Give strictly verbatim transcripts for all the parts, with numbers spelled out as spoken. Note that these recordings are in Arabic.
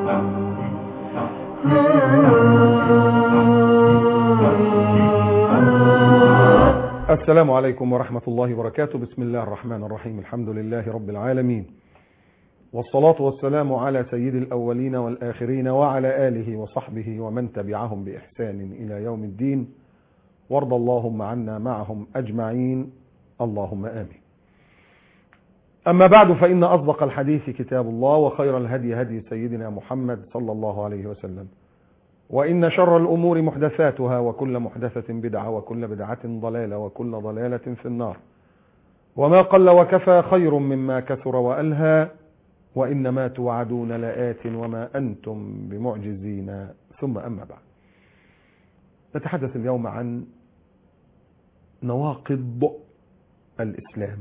السلام عليكم ورحمة الله وبركاته. بسم الله الرحمن الرحيم. الحمد لله رب العالمين، والصلاة والسلام على سيد الأولين والآخرين وعلى آله وصحبه ومن تبعهم بإحسان إلى يوم الدين، وارض اللهم عنا معهم أجمعين، اللهم آمين. أما بعد، فإن أصدق الحديث كتاب الله، وخير الهدي هدي سيدنا محمد صلى الله عليه وسلم، وإن شر الأمور محدثاتها، وكل محدثة بدعة، وكل بدعة ضلالة، وكل ضلالة في النار. وما قل وكفى خير مما كثر وألهى، وإنما توعدون لآت وما أنتم بمعجزين. ثم أما بعد، نتحدث اليوم عن نواقض الإسلام.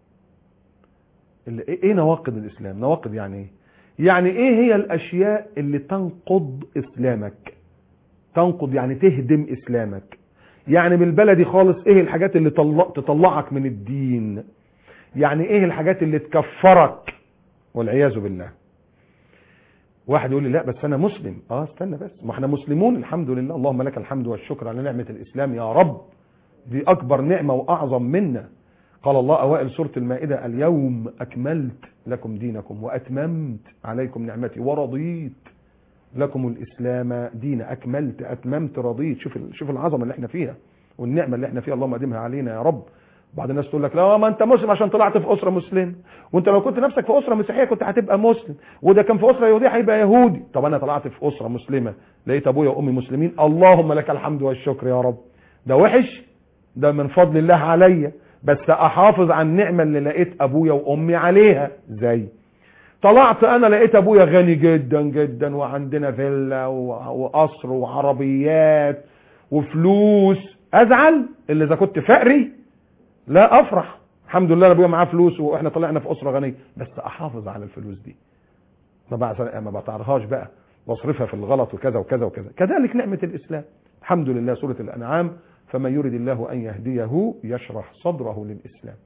إيه نواقض الإسلام؟ نواقض يعني إيه؟ يعني إيه هي الأشياء اللي تنقض إسلامك؟ تنقض يعني تهدم إسلامك. يعني بالبلدي خالص، إيه الحاجات اللي تطلعك من الدين؟ يعني إيه الحاجات اللي تكفرك والعياذ بالله؟ واحد يقول لي لا بس أنا مسلم. آه استنى بس، ما احنا مسلمون الحمد لله، اللهم لك الحمد والشكر على نعمة الإسلام يا رب، دي أكبر نعمة وأعظم منا. قال الله أوائل سورة المائدة: اليوم أكملت لكم دينكم وأتممت عليكم نعمتي ورضيت لكم الإسلام دينا. أكملت، أتممت، رضيت. شوف شوف العظمة اللي احنا فيها والنعمة اللي احنا فيها، اللهم أدمها علينا يا رب. بعض الناس تقول لك لا ما أنت مسلم عشان طلعت في أسرة مسلمة، وأنت لو كنت نفسك في أسرة مسيحية كنت هتبقى مسلم، وده كان في أسرة يهودية هيبقى يهودي. طب أنا طلعت في أسرة مسلمة، لقيت أبويا وأمي مسلمين، اللهم لك الحمد والشكر يا رب. ده وحش؟ ده من فضل الله عليا، بس أحافظ على النعمة اللي لقيت أبويا وأمي عليها. زي طلعت أنا لقيت أبويا غني جدا جدا، وعندنا فيلا وقصر وعربيات وفلوس، أزعل اللي إذا كنت فقري؟ لا أفرح، الحمد لله أبويا معاه فلوس وإحنا طلعنا في أسرة غنية، بس أحافظ على الفلوس دي، ما بطعرهاش بقى واصرفها في الغلط وكذا وكذا وكذا. كذلك نعمة الإسلام، الحمد لله. سورة الأنعام: فمن يريد الله أن يهديه يشرح صدره للإسلام.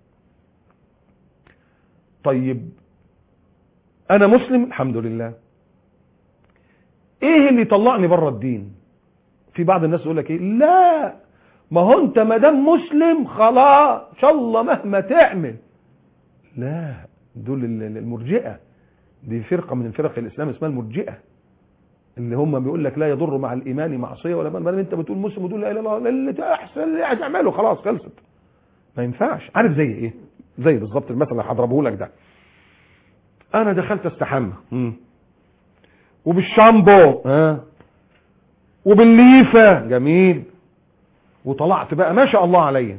طيب أنا مسلم الحمد لله، إيه اللي يطلعني بره الدين؟ في بعض الناس يقول لك إيه؟ لا ما هو أنت ما دام مسلم خلاص إن شاء الله مهما تعمل. لا، دول المرجئة، دي فرقة من فرق الإسلام اسمها المرجئة، اللي هم بيقول لك لا يضر مع الإيمان معصية ولا بل انت بتقول مسلم وتقول لا اله الا الله، اللي احسن اللي هتعمله خلاص خلصت. ما ينفعش. عارف زي ايه؟ زي بالظبط المثل اللي هضربه لك ده. انا دخلت استحمى وبالشامبو ها وبالليفه جميل، وطلعت بقى ما شاء الله عليا،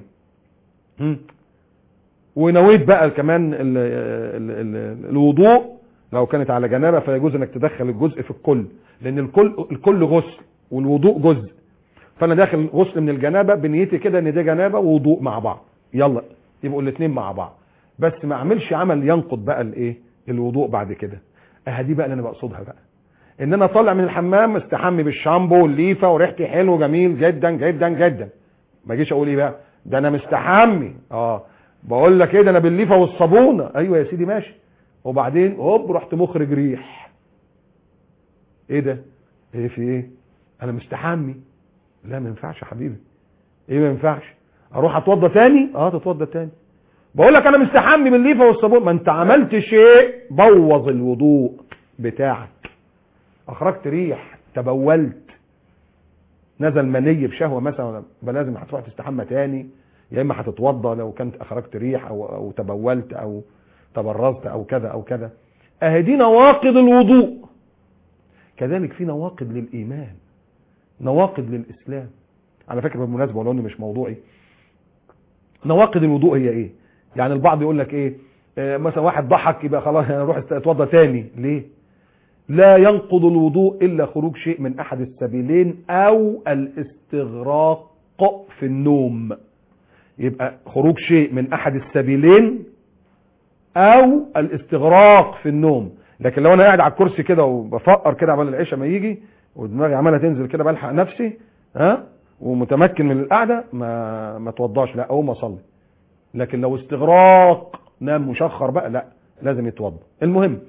ونويت بقى كمان ال ال ال الوضوء لو كانت على جنابه، فيجوز انك تدخل الجزء في الكل، لان الكل الكل غسل والوضوء جزء. فانا داخل غسل من الجنابه بنيتي كده ان ده جنابه ووضوء مع بعض، يلا يبقوا الاثنين مع بعض، بس ما اعملش عمل ينقض بقى الايه الوضوء بعد كده. اه دي بقى اللي انا بقصدها بقى، ان انا طالع من الحمام مستحمي بالشامبو والليفه وريحتي حلو جميل جدا جدا جدا، ما اجيش اقول ايه بقى ده انا مستحمي. اه بقول لك ايه ده انا بالليفه والصابونه. ايوه يا سيدي ماشي، وبعدين هوب رحت مخرج ريح. ايه ده؟ ايه في ايه؟ انا مستحمي. لا ما ينفعش يا حبيبي. ايه ما ينفعش؟ اروح اتوضى تاني؟ اه تتوضى تاني. بقول لك انا مستحمي بالليفه والصابون، ما انت عملت شيء بوظ الوضوء بتاعك، اخرجت ريح، تبولت، نزل مني بشهوه مثلا، لازم هتروح تستحمى تاني، يا اما هتتوضى لو كنت اخرجت ريح او او تبولت او تبرزت او كذا او كذا. اهي دي نواقض الوضوء. كذلك في نواقض للايمان، نواقض للاسلام. على فكره بالمناسبه ولو انه مش موضوعي، نواقض الوضوء هي ايه؟ يعني البعض يقول لك ايه؟ آه مثلا واحد ضحك يبقى خلاص هنروح اتوضى تاني. ليه؟ لا ينقض الوضوء الا خروج شيء من احد السبيلين او الاستغراق في النوم. يبقى خروج شيء من احد السبيلين او الاستغراق في النوم. لكن لو انا قاعد على الكرسي كده وبفقر كده عمال العشاء ما يجي ودماغي عماله تنزل كده بلحق نفسي ها ومتمكن من القعده، ما ما اتوضاش، لا اقوم اصلي. لكن لو استغراق نام مشخر بقى لا لازم يتوضا. المهم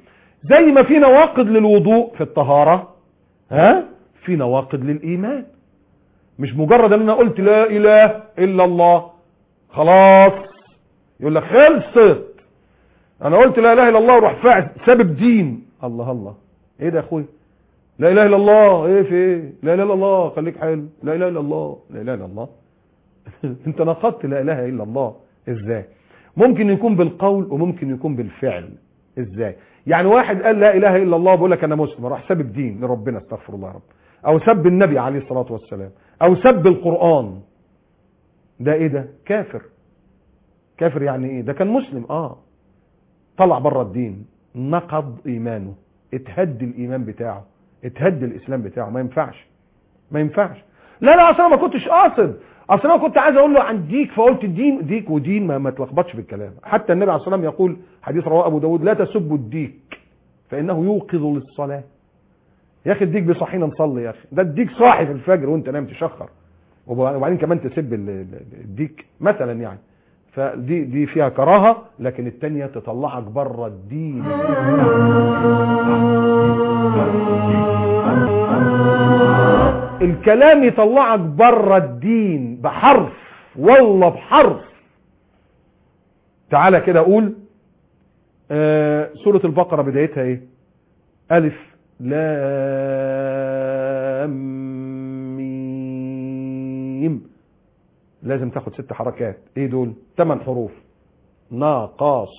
زي ما في نواقض للوضوء في الطهارة، ها في نواقض للإيمان. مش مجرد ان انا قلت لا اله الا الله خلاص يقول لك خلصت، انا قلت لا اله الا الله وروح فاعل سبب دين. الله الله، ايه ده يا اخوي؟ لا اله الا الله ايه في ايه؟ لا اله الا الله خليك حلو، لا اله الا الله، لا اله الا الله انت نقضت لا اله الا الله ازاي؟ ممكن يكون بالقول وممكن يكون بالفعل. ازاي؟ يعني واحد قال لا اله الا الله بيقول لك انا مسلم، راح ساب الدين لربنا استغفر الله يا رب، او سب النبي عليه الصلاه والسلام، او سب القران، ده ايه ده؟ كافر. كافر يعني ايه؟ ده كان مسلم اه طلع بره الدين، نقض ايمانه، اتهد الايمان بتاعه، اتهد الاسلام بتاعه. ما ينفعش ما ينفعش. لا لا اصل انا ما كنتش قاصد، اصل انا كنت عايز اقول له عن ديك فقلت الدين. ديك ودين ما, ما تلخبطش في الكلام. حتى النبي عليه الصلاه والسلام يقول حديث رواه ابو داود لا تسبوا الديك فانه يوقظ للصلاه. يا اخي الديك بيصحينا نصلي يا اخي، ده الديك صاحي في الفجر وانت نايم تشخر، وبعدين كمان تسب الديك مثلا يعني. فدي دي فيها كراهه، لكن الثانيه تطلعك بره الدين. الكلام يطلعك بره الدين بحرف، والله بحرف. تعالى كده اقول آه سورة البقرة بدايتها ايه؟ الف لام ميم، لازم تاخد ست حركات. ايه دول؟ ثمان حروف. ناقص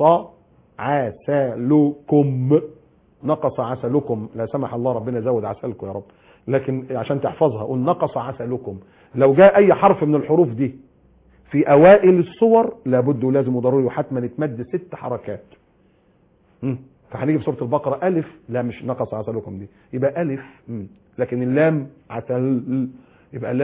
عسلكم، نقص عسلكم، لا سمح الله ربنا يزود عسلكم يا رب، لكن عشان تحفظها قول نقص عسلكم. لو جاء اي حرف من الحروف دي في اوائل الصور لابد ولازم وضروري وحتما يتمد ست حركات. فهنيجي في سوره البقره الف، لا مش نقص عسلكم دي، يبقى الف مم. لكن اللام عسل يبقى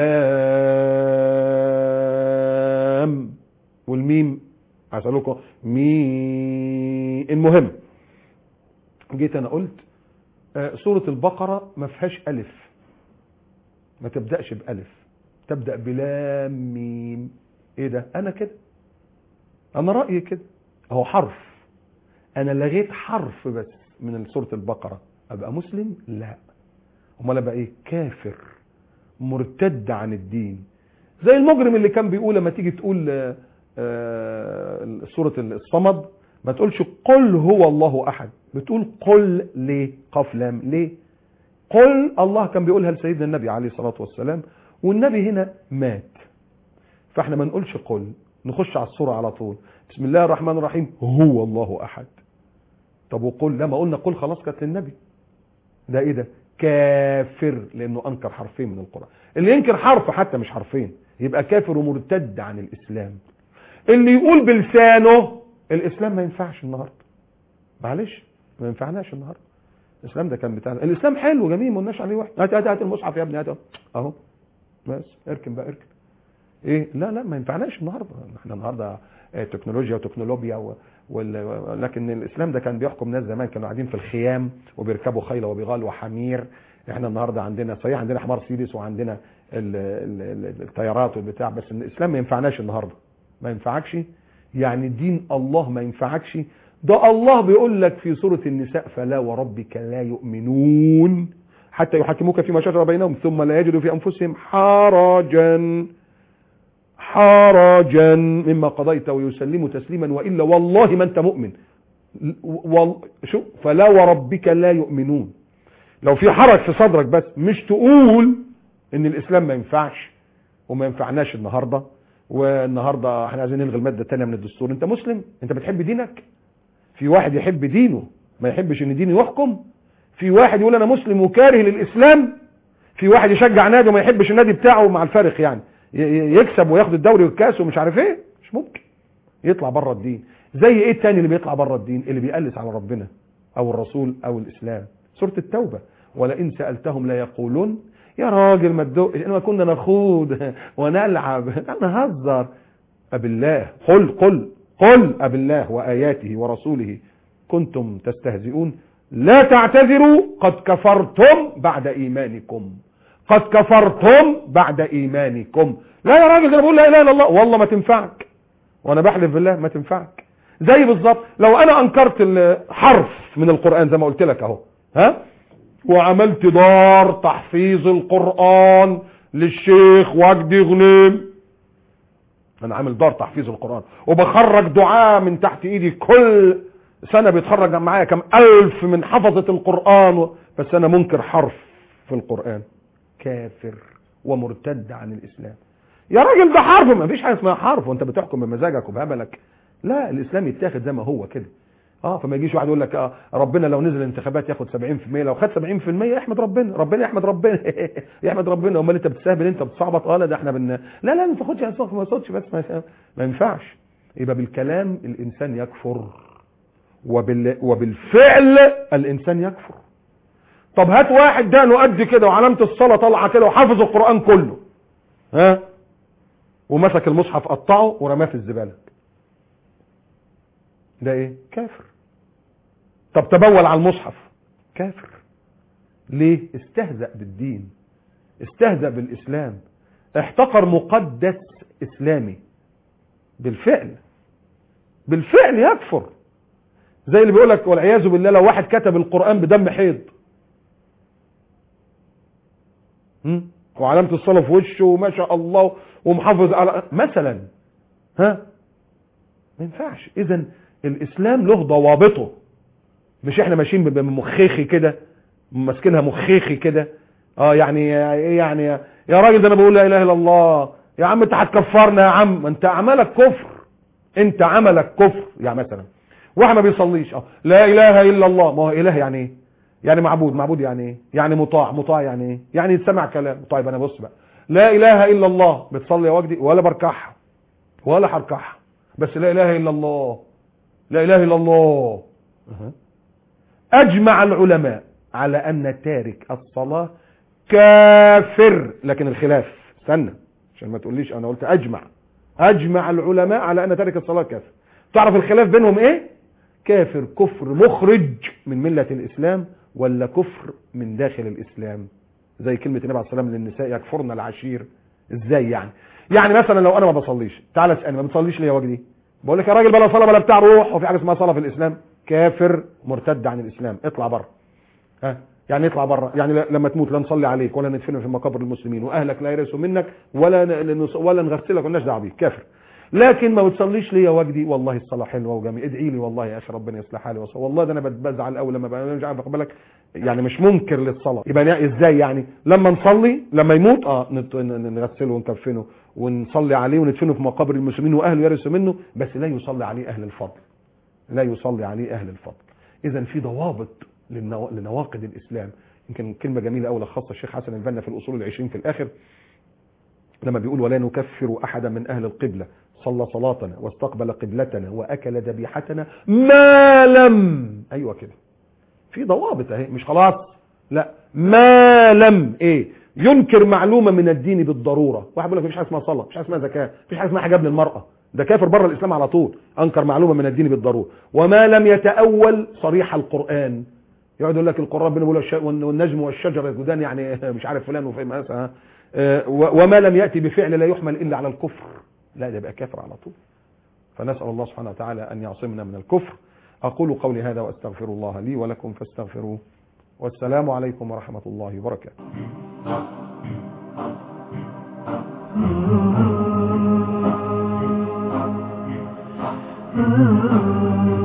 لام، والميم عسلكم مي. المهم جيت انا قلت آه سوره البقره ما فيهاش الف، ما تبداش بالف، تبدا بلام ميم. ايه ده؟ انا كده، انا رايي كده، اهو حرف، انا لغيت حرف بس من سوره البقره ابقى مسلم؟ لا. امال ابقى ايه؟ كافر مرتد عن الدين. زي المجرم اللي كان بيقول لما تيجي تقول آه آه سوره الصمد ما تقولش قل هو الله احد، بتقول قل ليه؟ قاف لام ليه؟ قل الله كان بيقولها لسيدنا النبي عليه الصلاه والسلام، والنبي هنا مات، فاحنا ما نقولش قل، نخش على الصوره على طول. بسم الله الرحمن الرحيم هو الله احد. طب وقل؟ لما قلنا قل خلاص كانت للنبي. ده ايه ده؟ كافر، لانه انكر حرفين من القران. اللي ينكر حرف حتى مش حرفين يبقى كافر ومرتد عن الاسلام. اللي يقول بلسانه الاسلام ما ينفعش النهارده، معلش ما ينفعناش النهارده. الاسلام ده كان بتاعنا، الاسلام حلو جميل ما قلناش عليه واحد. هات هات هات المصحف يا ابني، هات اهو بس اركن بقى اركن. ايه؟ لا لا ما ينفعناش النهارده، احنا النهارده تكنولوجيا وتكنولوجيا و... وال... لكن الاسلام ده كان بيحكم ناس زمان كانوا قاعدين في الخيام وبيركبوا خيل وبغال وحمير. احنا النهارده عندنا صحيح عندنا حمار سيدس وعندنا ال... ال... الطيارات والبتاع، بس الاسلام ما ينفعناش النهارده. ما ينفعكش يعني دين الله ما ينفعكش. ده الله بيقول لك في سورة النساء فلا وربك لا يؤمنون حتى يحكموك فيما شجر بينهم ثم لا يجدوا في انفسهم حرجا حرجا مما قضيت ويسلموا تسليما والا والله ما انت مؤمن. وال... شو فلا وربك لا يؤمنون. لو في حرج في صدرك بس مش تقول ان الاسلام ما ينفعش وما ينفعناش النهارده، والنهارده احنا عايزين نلغي الماده الثانيه من الدستور. انت مسلم؟ انت بتحب دينك؟ في واحد يحب دينه ما يحبش ان دينه يحكم؟ في واحد يقول انا مسلم وكاره للاسلام؟ في واحد يشجع نادي وما يحبش النادي بتاعه مع الفارق يعني يكسب وياخد الدوري والكاس ومش عارف ايه؟ مش ممكن يطلع بره الدين. زي ايه التاني اللي بيطلع بره الدين؟ اللي بيقلس على ربنا او الرسول او الاسلام. سوره التوبه ولئن سالتهم لا يقولون يا راجل ما تدقش انما كنا نخوض ونلعب نهزر. أبالله قل قل قل أبالله وآياته ورسوله كنتم تستهزئون لا تعتذروا قد كفرتم بعد إيمانكم. قد كفرتم بعد إيمانكم. لا يا راجل انا بقول لا اله الا الله، والله ما تنفعك وانا بحلف بالله ما تنفعك. زي بالظبط لو انا انكرت الحرف من القرآن زي ما قلت لك اهو، ها، وعملت دار تحفيظ القرآن للشيخ وجدي غنيم، انا عامل دار تحفيظ القرآن وبخرج دعاء من تحت ايدي كل سنة بيتخرج معايا كم الف من حفظة القرآن، بس انا منكر حرف في القرآن، كافر ومرتد عن الاسلام. يا راجل ده حرف، ما فيش حاجه اسمها حرف وانت بتحكم بمزاجك وبهبلك، لا الاسلام يتاخد زي ما هو كده. اه فما يجيش واحد يقول لك اه ربنا لو نزل الانتخابات ياخد سبعين في المية، لو خد سبعين في المية يحمد ربنا، ربنا يحمد ربنا يحمد ربنا. امال انت بتستهبل، انت بتصعبط، اه لا ده احنا بن لا لا ما تاخدش اسمك ما تاخدش بس ما, ما ينفعش. يبقى بالكلام الانسان يكفر، وبال وبالفعل الانسان يكفر. طب هات واحد دقنه قد كده وعلامه الصلاه طالعه كده وحافظ القران كله، ها، ومسك المصحف قطعه ورماه في الزباله، ده ايه؟ كافر. طب تبول على المصحف، كافر. ليه؟ استهزأ بالدين، استهزأ بالاسلام، احتقر مقدس اسلامي. بالفعل بالفعل يكفر. زي اللي بيقولك والعياذ بالله لو واحد كتب القرآن بدم حيض وعلامة الصلاة في وشه وما شاء الله ومحافظ على مثلا، ها، ما ينفعش. اذا الاسلام له ضوابطه، مش احنا ماشيين بمخيخي كده ماسكينها مخيخي كده. اه يعني ايه يعني يا راجل ده انا بقول لا اله الا الله، يا عم انت هتكفرنا يا عم، انت عملك كفر، انت عملك كفر. يعني مثلا واحد ما بيصليش، اه لا اله الا الله، ما هو اله يعني ايه؟ يعني معبود، معبود يعني ايه؟ يعني مطاع، مطاع يعني ايه؟ يعني يتسمع كلام. طيب انا بص بقى، لا اله الا الله بتصلي يا وجدي؟ ولا بركعها ولا هركعها، بس لا اله الا الله، لا اله الا الله. أه. اجمع العلماء على ان تارك الصلاة كافر، لكن الخلاف، استنى عشان ما تقوليش انا قلت اجمع، اجمع العلماء على ان تارك الصلاة كافر. تعرف الخلاف بينهم ايه؟ كافر كفر مخرج من ملة الاسلام ولا كفر من داخل الاسلام، زي كلمة النبي عليه الصلاة والسلام للنساء يكفرن العشير. ازاي يعني؟ يعني مثلا لو انا ما بصليش، تعال اسالني ما بتصليش ليه يا وجدي؟ بقول لك يا راجل بلا صلاه بلا بتاع روح، وفي حاجه اسمها صلاه في الاسلام. كافر مرتد عن الاسلام، اطلع بره. ها يعني اطلع بره، يعني لما تموت لا نصلي عليك ولا ندفنك في مقابر المسلمين، واهلك لا يرثوا منك ولا ولا نغسلك ولا نشدع بيك، كافر. لكن ما بتصليش ليه يا وجدي؟ والله الصلاه حلوه وجميله، ادعي لي والله يا اخي ربنا يصلح حالي، والله ده انا بزعل قوي لما بقى مش عارف بالك، يعني مش منكر للصلاه. يبقى ازاي يعني؟ لما نصلي لما يموت اه نغسله ونكفنه ونصلي عليه وندفنه في مقابر المسلمين واهله يرثوا منه، بس لا يصلي عليه اهل الفضل، لا يصلي عليه اهل الفضل. اذا في ضوابط لنواقض الاسلام. يمكن كلمه جميله قوي لخصها الشيخ حسن البنا في الاصول العشرين في الاخر لما بيقول ولا نكفر احدا من اهل القبله صلى صلاتنا واستقبل قبلتنا واكل ذبيحتنا ما لم، ايوه كده في ضوابط اهي، مش خلاص لا، ما لم ايه؟ ينكر معلومه من الدين بالضروره. واحد بيقول لك مفيش حاجه اسمها صلاه، مفيش حاجه اسمها زكاه، مفيش حاجه اسمها حجاب للمراه، ده كافر بره الاسلام على طول، انكر معلومه من الدين بالضروره. وما لم يتاول صريح القران، يقعد يقول لك القران بيقول والنجم والشجر يسجدان، يعني مش عارف فلان وفلان مثلا، وما لم ياتي بفعل لا يحمل الا على الكفر، لا ده يبقى كافر على طول. فنسال الله سبحانه وتعالى ان يعصمنا من الكفر. اقول قولي هذا واستغفر الله لي ولكم فاستغفروه، والسلام عليكم ورحمه الله وبركاته. Mm-hmm.